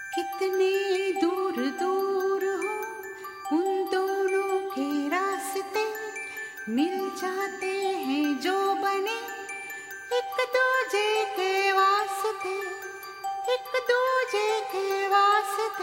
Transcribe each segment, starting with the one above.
कितने दूर दूर हो उन दोनों के रास्ते, मिल जाते हैं जो बने एक दूजे के वास्ते, एक दूजे के वास्ते।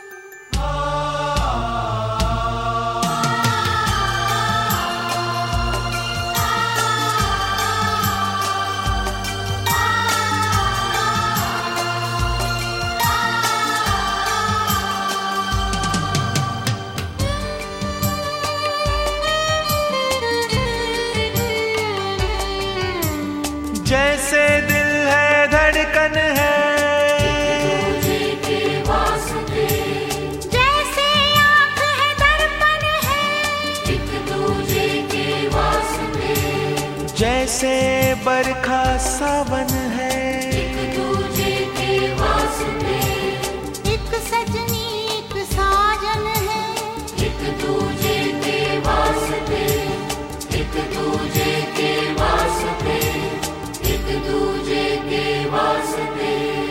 जैसे दिल है धड़कन है, एक दूजे के वास्ते। जैसे आँख है दर्पण है, एक दूजे के वास्ते। जैसे बरखा सावन है, एक दूजे के वास्ते। एक सजनी एक साजन है, एक दूजे के वास्ते, एक दूजे के वास्ते, एक दूजे के वास्ते।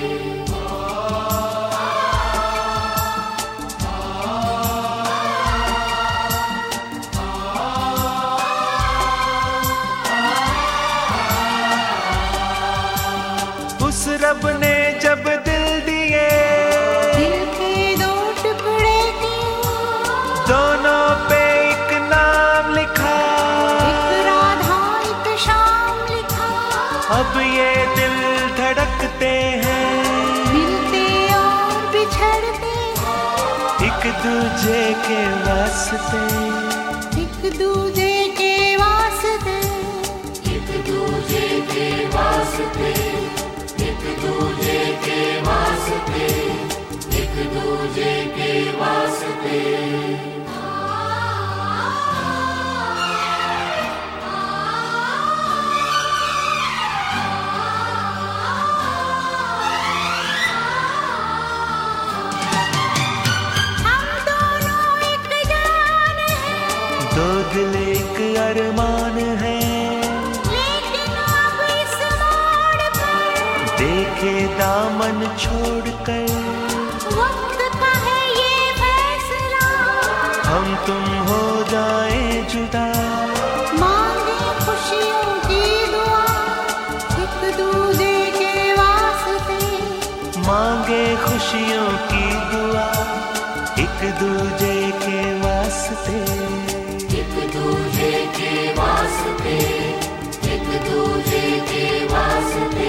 उस रब ने जब दिल दिए, दिल के दो टुकड़े किए, दोनों पे एक नाम लिखा। एक राधा एक श्याम लिखा। अब ये दिल धड़कते हैं, मिलते और बिछड़ते हैं, एक दूजे के वास्ते, एक दूजे के वास्ते, एक दूजे के वास्ते, एक दूजे के वास्ते, एक दूजे के वास्ते। हम दोनों एक जान हैं, दो दिल एक अरमान है। लेकिन अब इस मोड़ पर देखे दामन छोड़कर, वक्त का है ये फैसला। हम तुम हो जाए जुदा। मांगे खुशियों की दुआ, एक दूजे के वास्ते, मांगे खुशियों की दुआ, एक दूजे के वास्ते, एक दूजे के वास्ते, एक दूजे के वास्ते।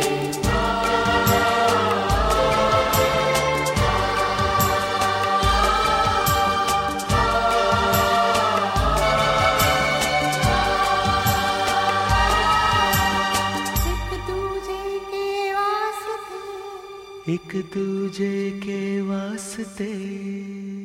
एक दूजे के वास्ते, एक दूजे के वास्ते।